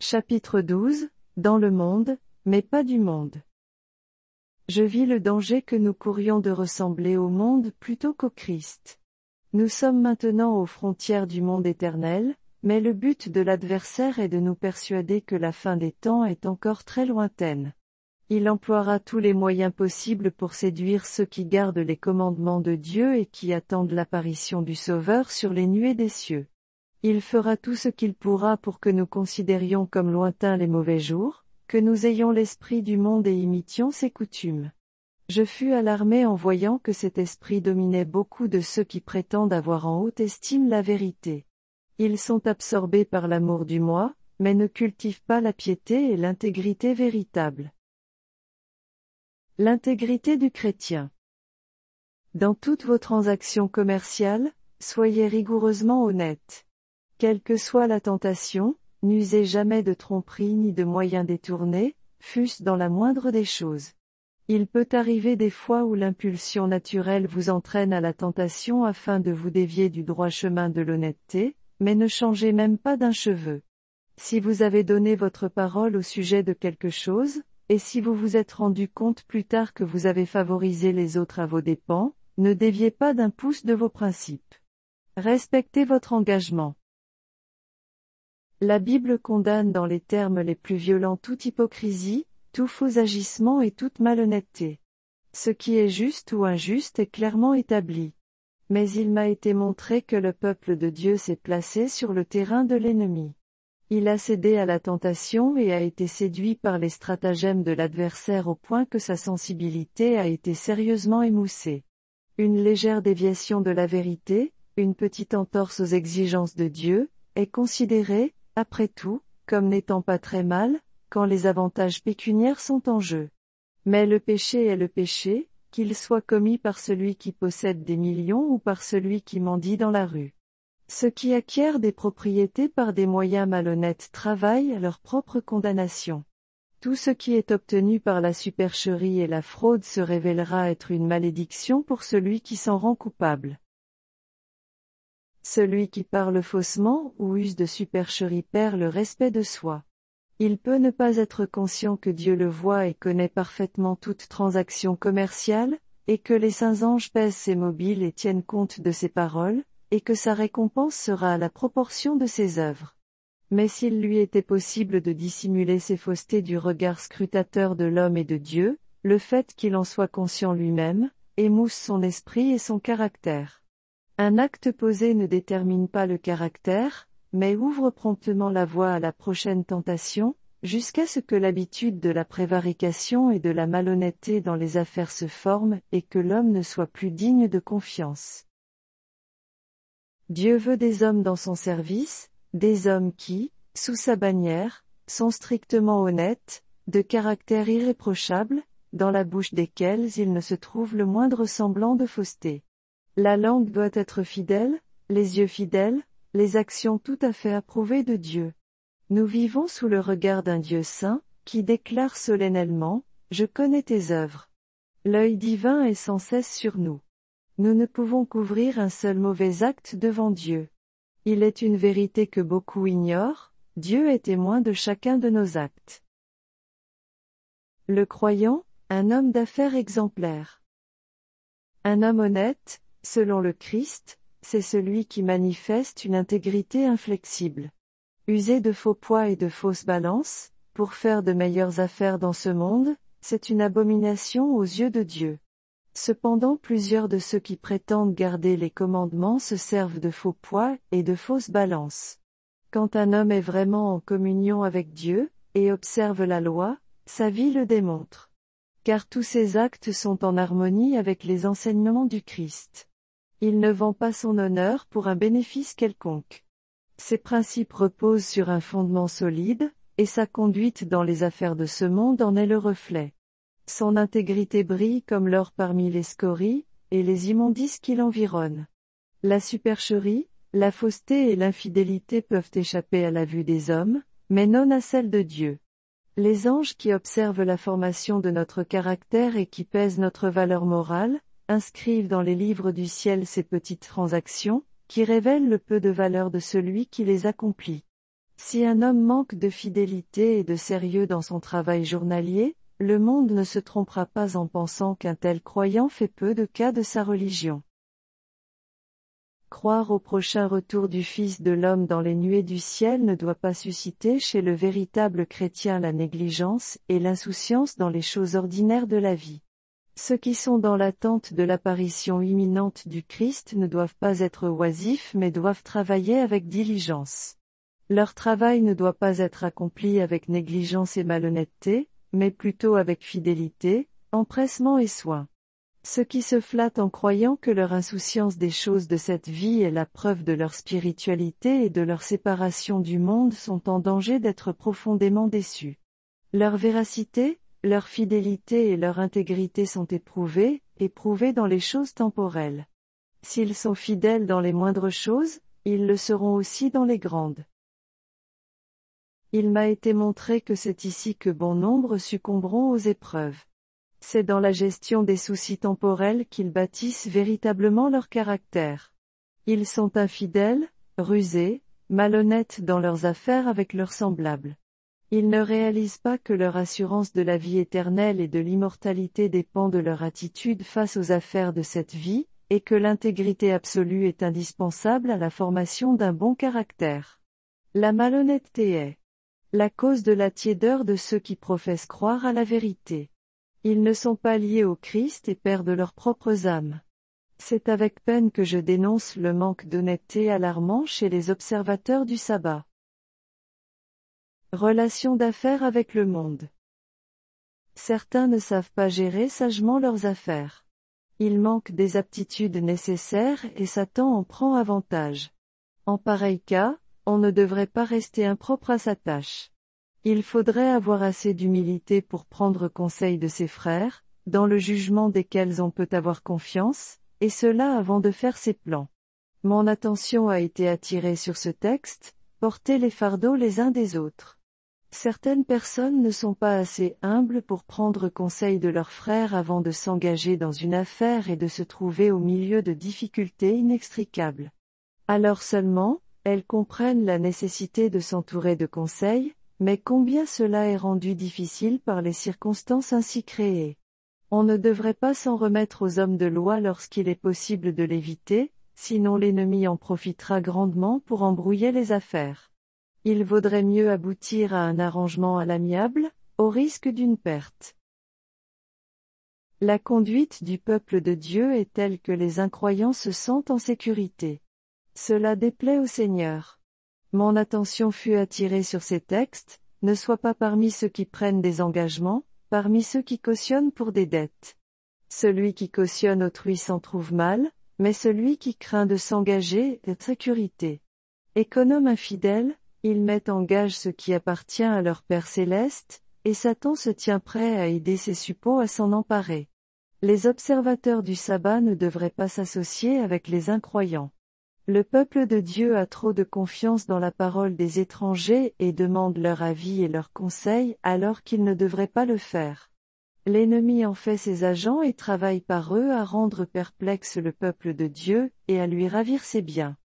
Chapitre 12, Dans le monde, mais pas du monde. Je vis le danger que nous courions de ressembler au monde plutôt qu'au Christ. Nous sommes maintenant aux frontières du monde éternel, mais le but de l'adversaire est de nous persuader que la fin des temps est encore très lointaine. Il emploiera tous les moyens possibles pour séduire ceux qui gardent les commandements de Dieu et qui attendent l'apparition du Sauveur sur les nuées des cieux. Il fera tout ce qu'il pourra pour que nous considérions comme lointains les mauvais jours, que nous ayons l'esprit du monde et imitions ses coutumes. Je fus alarmé en voyant que cet esprit dominait beaucoup de ceux qui prétendent avoir en haute estime la vérité. Ils sont absorbés par l'amour du moi, mais ne cultivent pas la piété et l'intégrité véritable. L'intégrité du chrétien. Dans toutes vos transactions commerciales, soyez rigoureusement honnêtes. Quelle que soit la tentation, n'usez jamais de tromperie ni de moyens détournés, fût-ce dans la moindre des choses. Il peut arriver des fois où l'impulsion naturelle vous entraîne à la tentation afin de vous dévier du droit chemin de l'honnêteté, mais ne changez même pas d'un cheveu. Si vous avez donné votre parole au sujet de quelque chose, et si vous vous êtes rendu compte plus tard que vous avez favorisé les autres à vos dépens, ne déviez pas d'un pouce de vos principes. Respectez votre engagement. La Bible condamne dans les termes les plus violents toute hypocrisie, tout faux agissement et toute malhonnêteté. Ce qui est juste ou injuste est clairement établi. Mais il m'a été montré que le peuple de Dieu s'est placé sur le terrain de l'ennemi. Il a cédé à la tentation et a été séduit par les stratagèmes de l'adversaire au point que sa sensibilité a été sérieusement émoussée. Une légère déviation de la vérité, une petite entorse aux exigences de Dieu, est considérée, après tout, comme n'étant pas très mal, quand les avantages pécuniaires sont en jeu. Mais le péché est le péché, qu'il soit commis par celui qui possède des millions ou par celui qui mendie dans la rue. Ceux qui acquièrent des propriétés par des moyens malhonnêtes travaillent à leur propre condamnation. Tout ce qui est obtenu par la supercherie et la fraude se révélera être une malédiction pour celui qui s'en rend coupable. Celui qui parle faussement ou use de supercherie perd le respect de soi. Il peut ne pas être conscient que Dieu le voit et connaît parfaitement toute transaction commerciale, et que les saints anges pèsent ses mobiles et tiennent compte de ses paroles, et que sa récompense sera à la proportion de ses œuvres. Mais s'il lui était possible de dissimuler ces faussetés du regard scrutateur de l'homme et de Dieu, le fait qu'il en soit conscient lui-même, émousse son esprit et son caractère. Un acte posé ne détermine pas le caractère, mais ouvre promptement la voie à la prochaine tentation, jusqu'à ce que l'habitude de la prévarication et de la malhonnêteté dans les affaires se forme et que l'homme ne soit plus digne de confiance. Dieu veut des hommes dans son service, des hommes qui, sous sa bannière, sont strictement honnêtes, de caractère irréprochable, dans la bouche desquels il ne se trouve le moindre semblant de fausseté. La langue doit être fidèle, les yeux fidèles, les actions tout à fait approuvées de Dieu. Nous vivons sous le regard d'un Dieu saint, qui déclare solennellement, « Je connais tes œuvres ». L'œil divin est sans cesse sur nous. Nous ne pouvons couvrir un seul mauvais acte devant Dieu. Il est une vérité que beaucoup ignorent, Dieu est témoin de chacun de nos actes. Le croyant, un homme d'affaires exemplaire. Un homme honnête, selon le Christ, c'est celui qui manifeste une intégrité inflexible. User de faux poids et de fausses balances, pour faire de meilleures affaires dans ce monde, c'est une abomination aux yeux de Dieu. Cependant plusieurs de ceux qui prétendent garder les commandements se servent de faux poids et de fausses balances. Quand un homme est vraiment en communion avec Dieu, et observe la loi, sa vie le démontre. Car tous ses actes sont en harmonie avec les enseignements du Christ. Il ne vend pas son honneur pour un bénéfice quelconque. Ses principes reposent sur un fondement solide, et sa conduite dans les affaires de ce monde en est le reflet. Son intégrité brille comme l'or parmi les scories, et les immondices qui l'environnent. La supercherie, la fausseté et l'infidélité peuvent échapper à la vue des hommes, mais non à celle de Dieu. Les anges qui observent la formation de notre caractère et qui pèsent notre valeur morale, inscrivent dans les livres du ciel ces petites transactions, qui révèlent le peu de valeur de celui qui les accomplit. Si un homme manque de fidélité et de sérieux dans son travail journalier, le monde ne se trompera pas en pensant qu'un tel croyant fait peu de cas de sa religion. Croire au prochain retour du Fils de l'homme dans les nuées du ciel ne doit pas susciter chez le véritable chrétien la négligence et l'insouciance dans les choses ordinaires de la vie. Ceux qui sont dans l'attente de l'apparition imminente du Christ ne doivent pas être oisifs mais doivent travailler avec diligence. Leur travail ne doit pas être accompli avec négligence et malhonnêteté, mais plutôt avec fidélité, empressement et soin. Ceux qui se flattent en croyant que leur insouciance des choses de cette vie est la preuve de leur spiritualité et de leur séparation du monde sont en danger d'être profondément déçus. Leur véracité, leur fidélité et leur intégrité sont éprouvées dans les choses temporelles. S'ils sont fidèles dans les moindres choses, ils le seront aussi dans les grandes. Il m'a été montré que c'est ici que bon nombre succomberont aux épreuves. C'est dans la gestion des soucis temporels qu'ils bâtissent véritablement leur caractère. Ils sont infidèles, rusés, malhonnêtes dans leurs affaires avec leurs semblables. Ils ne réalisent pas que leur assurance de la vie éternelle et de l'immortalité dépend de leur attitude face aux affaires de cette vie, et que l'intégrité absolue est indispensable à la formation d'un bon caractère. La malhonnêteté est la cause de la tiédeur de ceux qui professent croire à la vérité. Ils ne sont pas liés au Christ et perdent leurs propres âmes. C'est avec peine que je dénonce le manque d'honnêteté alarmant chez les observateurs du sabbat. Relations d'affaires avec le monde. Certains ne savent pas gérer sagement leurs affaires. Ils manquent des aptitudes nécessaires et Satan en prend avantage. En pareil cas, on ne devrait pas rester impropre à sa tâche. Il faudrait avoir assez d'humilité pour prendre conseil de ses frères, dans le jugement desquels on peut avoir confiance, et cela avant de faire ses plans. Mon attention a été attirée sur ce texte, portez les fardeaux les uns des autres. Certaines personnes ne sont pas assez humbles pour prendre conseil de leurs frères avant de s'engager dans une affaire et de se trouver au milieu de difficultés inextricables. Alors seulement, elles comprennent la nécessité de s'entourer de conseils, mais combien cela est rendu difficile par les circonstances ainsi créées. On ne devrait pas s'en remettre aux hommes de loi lorsqu'il est possible de l'éviter, sinon l'ennemi en profitera grandement pour embrouiller les affaires. Il vaudrait mieux aboutir à un arrangement à l'amiable, au risque d'une perte. La conduite du peuple de Dieu est telle que les incroyants se sentent en sécurité. Cela déplaît au Seigneur. Mon attention fut attirée sur ces textes, ne sois pas parmi ceux qui prennent des engagements, parmi ceux qui cautionnent pour des dettes. Celui qui cautionne autrui s'en trouve mal, mais celui qui craint de s'engager est sécurité. Économe infidèle, ils mettent en gage ce qui appartient à leur Père céleste, et Satan se tient prêt à aider ses suppôts à s'en emparer. Les observateurs du sabbat ne devraient pas s'associer avec les incroyants. Le peuple de Dieu a trop de confiance dans la parole des étrangers et demande leur avis et leurs conseils alors qu'ils ne devraient pas le faire. L'ennemi en fait ses agents et travaille par eux à rendre perplexe le peuple de Dieu et à lui ravir ses biens.